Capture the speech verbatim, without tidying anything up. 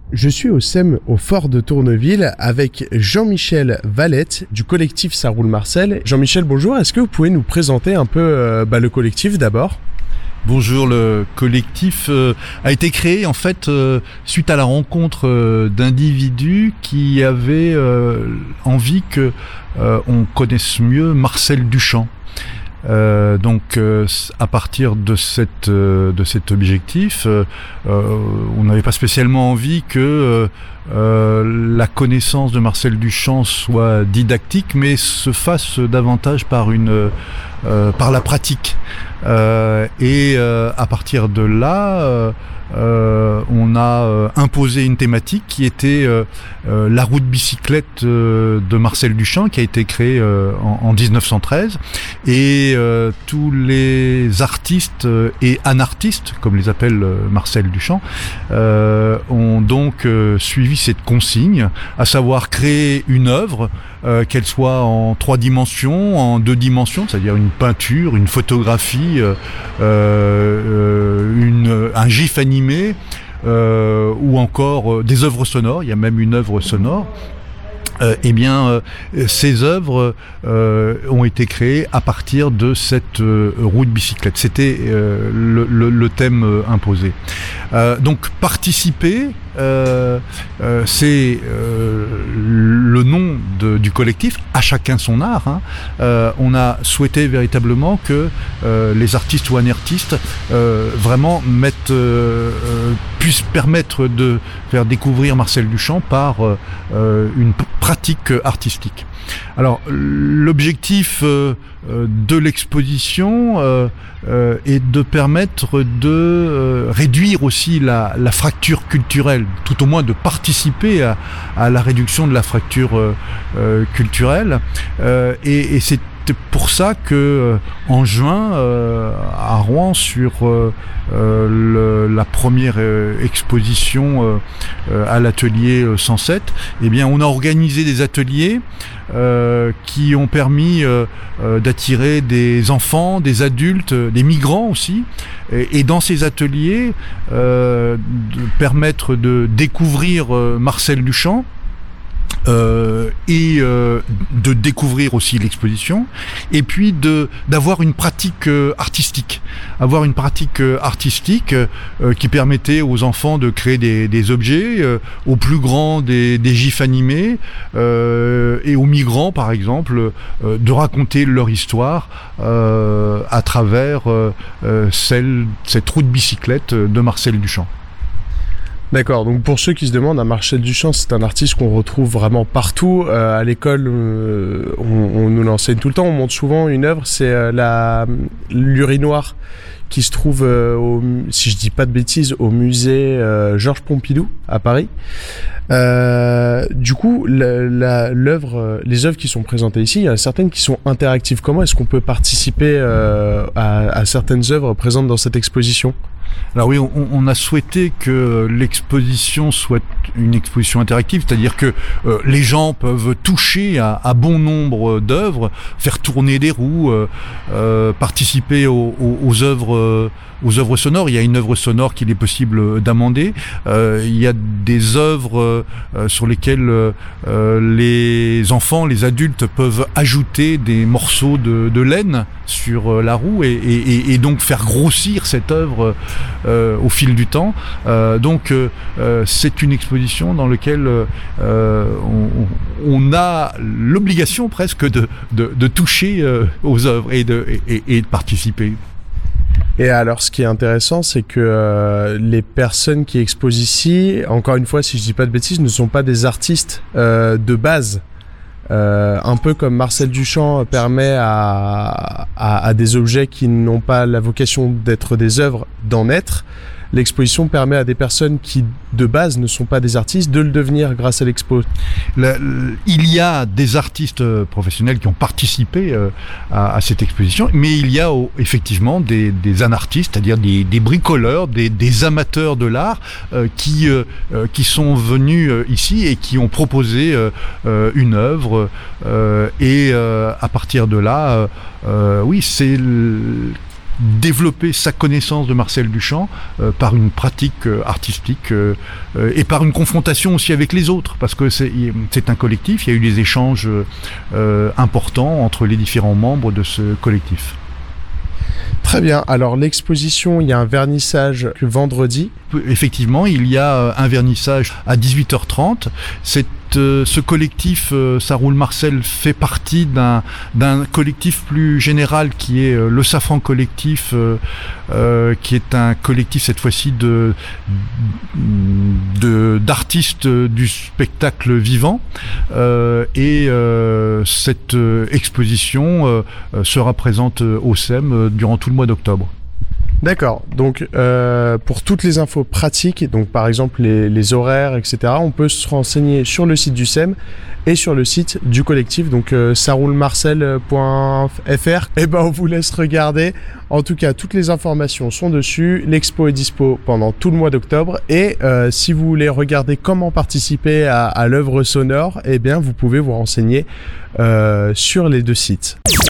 Je suis au S E M au Fort de Tourneville avec Jean-Michel Valette du collectif Ça roule Marcel. Jean-Michel, bonjour. Est-ce que vous pouvez nous présenter un peu euh, bah, le collectif d'abord ? Bonjour, le collectif euh, a été créé en fait euh, suite à la rencontre euh, d'individus qui avaient euh, envie que euh, on connaisse mieux Marcel Duchamp. Euh, donc euh, à partir de cette euh, de cet objectif, euh, euh, on n'avait pas spécialement envie que euh, euh, la connaissance de Marcel Duchamp soit didactique, mais se fasse davantage par une euh, par la pratique. Euh, et euh, à partir de là, euh, euh, on a euh, imposé une thématique qui était euh, euh, la route bicyclette euh, de Marcel Duchamp, qui a été créée euh, en, en dix-neuf cent treize, et euh, tous les artistes euh, et anartistes, comme les appelle euh, Marcel Duchamp, euh, ont donc euh, suivi cette consigne, à savoir créer une œuvre, euh, qu'elle soit en trois dimensions, en deux dimensions, c'est-à-dire une peinture, une photographie, euh, euh, une, un gif animé, euh, ou encore euh, des œuvres sonores. Il y a même une œuvre sonore. Euh, eh bien, euh, ces œuvres euh, ont été créées à partir de cette euh, route bicyclette. C'était euh, le, le, le thème euh, imposé. Euh, donc, participer, euh, euh, c'est euh, le nom de, du collectif. À chacun son art. Hein. Euh, on a souhaité véritablement que euh, les artistes ou anartistes euh, vraiment mettent, euh, euh, puissent permettre de faire découvrir Marcel Duchamp par euh, une pratique artistique. Alors, l'objectif euh, de l'exposition euh, euh, est de permettre de euh, réduire aussi la, la fracture culturelle, tout au moins de participer à, à la réduction de la fracture euh, euh, culturelle. Euh, et, et c'est pour ça que euh, en juin euh, à Rouen, sur euh, euh, le, la première euh, exposition euh, euh, à l'atelier cent sept, eh bien on a organisé des ateliers euh, qui ont permis euh, euh, d'attirer des enfants, des adultes, des migrants aussi, et, et dans ces ateliers euh, de permettre de découvrir euh, Marcel Duchamp. Euh, et euh, de découvrir aussi l'exposition, et puis de d'avoir une pratique euh, artistique, avoir une pratique euh, artistique euh, qui permettait aux enfants de créer des, des objets, euh, aux plus grands des, des gifs animés, euh, et aux migrants par exemple euh, de raconter leur histoire euh, à travers euh, euh, celle cette route bicyclette de Marcel Duchamp. D'accord, donc pour ceux qui se demandent, Marcel Duchamp, c'est un artiste qu'on retrouve vraiment partout. Euh, à l'école, euh, on, on nous l'enseigne tout le temps, on montre souvent une œuvre, c'est euh, la l'urinoir qui se trouve, euh, au, si je dis pas de bêtises, au musée euh, Georges Pompidou à Paris. Euh, du coup, la, la, l'œuvre, les œuvres qui sont présentées ici, il y en a certaines qui sont interactives. Comment est-ce qu'on peut participer euh, à, à certaines œuvres présentes dans cette exposition ? Alors oui, on, on a souhaité que l'exposition soit une exposition interactive, c'est-à-dire que euh, les gens peuvent toucher à, à bon nombre d'œuvres, faire tourner des roues, euh, euh, participer aux, aux, aux œuvres euh, aux œuvres sonores. Il y a une œuvre sonore qu'il est possible d'amender. Euh, il y a des œuvres euh, sur lesquelles euh, les enfants, les adultes peuvent ajouter des morceaux de, de laine sur euh, la roue et, et, et donc faire grossir cette œuvre euh, au fil du temps. Euh, donc euh, c'est une exposition dans laquelle euh, on, on a l'obligation presque de, de, de toucher euh, aux œuvres et de, et, et de participer. Et alors, ce qui est intéressant, c'est que euh, les personnes qui exposent ici, encore une fois, si je dis pas de bêtises, ne sont pas des artistes euh, de base. Euh, un peu comme Marcel Duchamp permet à, à, à des objets qui n'ont pas la vocation d'être des œuvres d'en être, l'exposition permet à des personnes qui, de base, ne sont pas des artistes, de le devenir grâce à l'expo. Le, le, il y a des artistes professionnels qui ont participé euh, à, à cette exposition, mais il y a oh, effectivement des, des anartistes, c'est-à-dire des, des bricoleurs, des, des amateurs de l'art euh, qui, euh, qui sont venus euh, ici et qui ont proposé euh, euh, une œuvre. Euh, et euh, à partir de là, euh, euh, oui, c'est... Le, développer sa connaissance de Marcel Duchamp euh, par une pratique euh, artistique euh, euh, et par une confrontation aussi avec les autres, parce que c'est, c'est un collectif, il y a eu des échanges euh, importants entre les différents membres de ce collectif. Très bien. Alors l'exposition, il y a un vernissage vendredi. Effectivement, il y a un vernissage à dix-huit heures trente. C'est euh, ce collectif, euh, Ça roule Marcel, fait partie d'un, d'un collectif plus général qui est euh, le Safran Collectif, euh, euh, qui est un collectif cette fois-ci de, de d'artistes du spectacle vivant. Euh, et euh, cette euh, exposition euh, sera présente au S E M euh, durant tout le mois d'octobre. D'accord. Donc, euh, pour toutes les infos pratiques, donc par exemple les, les horaires, et cetera, on peut se renseigner sur le site du S E M et sur le site du collectif, donc euh, ça roule marcel point f r. Et ben, on vous laisse regarder. En tout cas, toutes les informations sont dessus. L'expo est dispo pendant tout le mois d'octobre. Et euh, si vous voulez regarder comment participer à, à l'œuvre sonore, eh bien, vous pouvez vous renseigner euh, sur les deux sites.